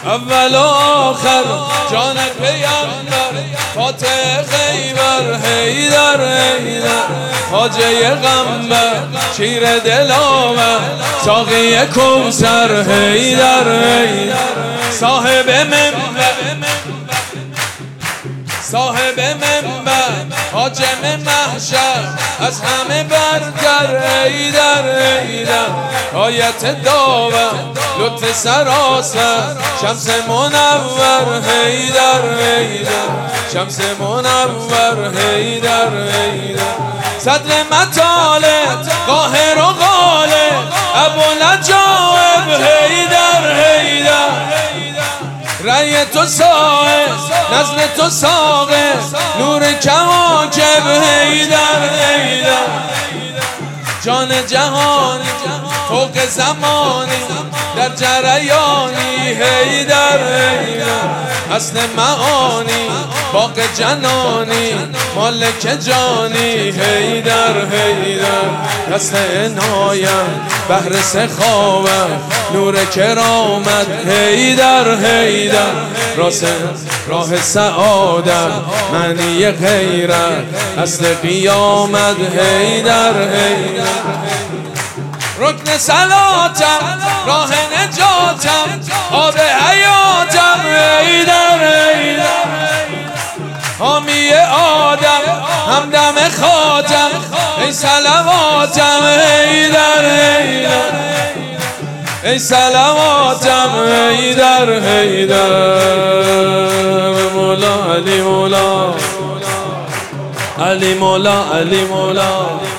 اول و آخر جان پیامبر فاتح خیبر حیدر حیدر خواجه غمبر شیر دلاور ساقی کوثر حیدر حیدر صاحب منبر حاجم محشر از همه برتر حیدر حیدر آیت داور لطف سراسر شمس منور حیدر حیدر شمس منور حیدر حیدر صدر مطالب قاهر و غالب ابوالعجایب حیدر حیدر رأی تو ساعد نزل تو ساقه نور کواکب حیدر حیدر جان جهانی فوق زمانی در جریانی حیدر حیدر اصل معانی باغ جنانی مالک جانی حیدر حیدر دست عنایت بحر سخاوت نور کرامت حیدر حیدر راه سعادت معنی غیرت اصل قیامت حیدر حیدر رکن صلاتم راه نجاتم آب حیاتم حیدر حیدر حامی آدم همدم خاتم ای صلواتم حیدر حیدر ای صلواتم حیدر حیدر مولا علی مولا علی مولا علی مولا